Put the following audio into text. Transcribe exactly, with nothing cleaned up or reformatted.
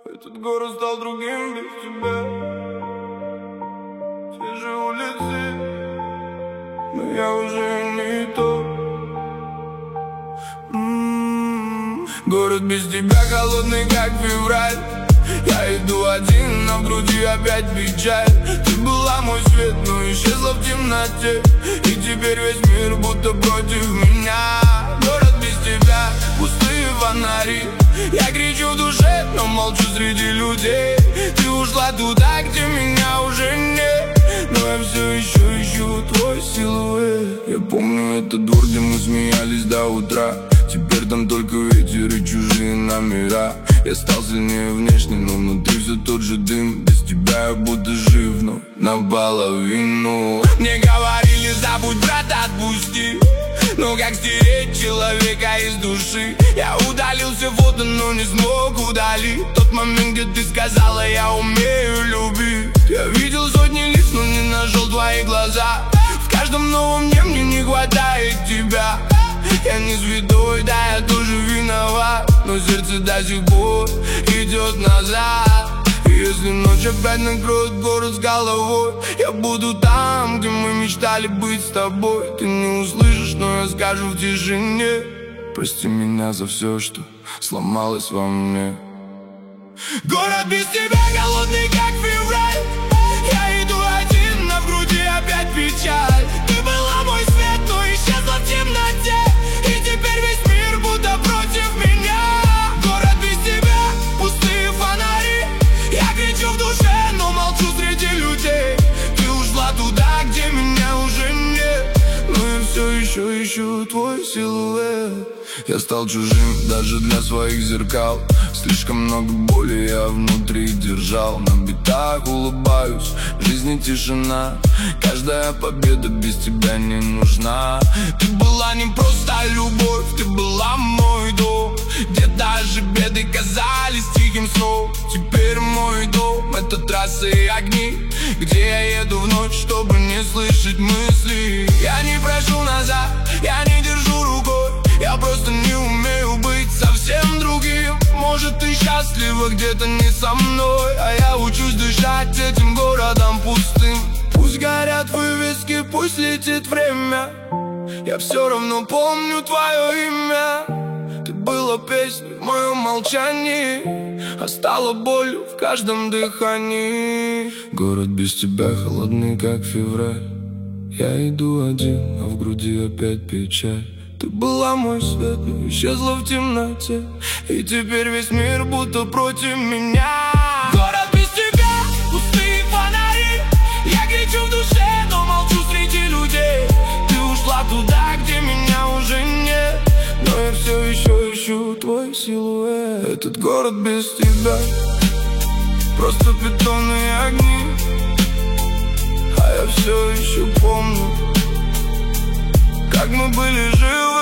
Этот город стал другим без тебя. Свежие улицы, но я уже не тот. М-м-м. Город без тебя холодный, как февраль. Я иду один, но в груди опять печаль. Ты была мой свет, но исчезла в темноте. И теперь весь мир будто против меня. Город без тебя, пустые фонари. Я кричу в душе, но молчу среди людей. Ты ушла туда, где меня уже нет. Но я все еще ищу твой силуэт. Я помню этот двор, где мы смеялись до утра. Теперь там только ветер и чужие номера. Я стал сильнее внешне, но внутри все тот же дым. Без тебя я будто жив, но наполовину. Мне говорили, забудь, брат, отпусти. Но как стереть человека из души? Я удалил все фото, но не смог удалить тот момент, где ты сказала, я умею любить. Я видел сотни лиц, но не нашел твои глаза. В каждом новом дне мне не хватает тебя. Я не звездой, да, я тоже виноват. Но сердце до сих пор идет назад. И если ночь опять накроет город с головой, я буду там, где мы мечтали быть с тобой. Ты не услышишь, но я скажу в тишине: прости меня за все, что сломалось во мне. Город без тебя голодный, как февраль. Я иду один, но в груди опять печаль. Ты была мой свет, но исчезла в темноте. И теперь весь мир будто против меня. Город без тебя, пустые фонари. Я кричу в душе, но молчу среди людей. Ты ушла туда, где меня уже нет. Но я все еще ищу твой силуэт. Я стал чужим даже для своих зеркал. Слишком много боли я внутри держал. На битах улыбаюсь, в жизни тишина. Каждая победа без тебя не нужна. Ты была не просто любовь, ты была мой дом, где даже беды казались тихим сном. Теперь мой дом — это трассы и огни, где я еду в ночь, чтобы не слышать мысли. Я не прошу назад, я не держу рукой. Я просто не умею быть совсем другим. Может, ты счастлива где-то не со мной, а я учусь дышать этим городом пустым. Пусть горят вывески, пусть летит время, я все равно помню твое имя. Ты была песней в моем молчании, а стала болью в каждом дыхании. Город без тебя холодный, как февраль. Я иду один, а в груди опять печаль. Ты была мой свет, но исчезла в темноте. И теперь весь мир будто против меня. Город без тебя, пустые фонари. Я кричу в душе, но молчу среди людей. Ты ушла туда, где меня уже нет. Но я все еще ищу твой силуэт. Этот город без тебя просто бетонные огни. А я все еще помню, как мы были живы.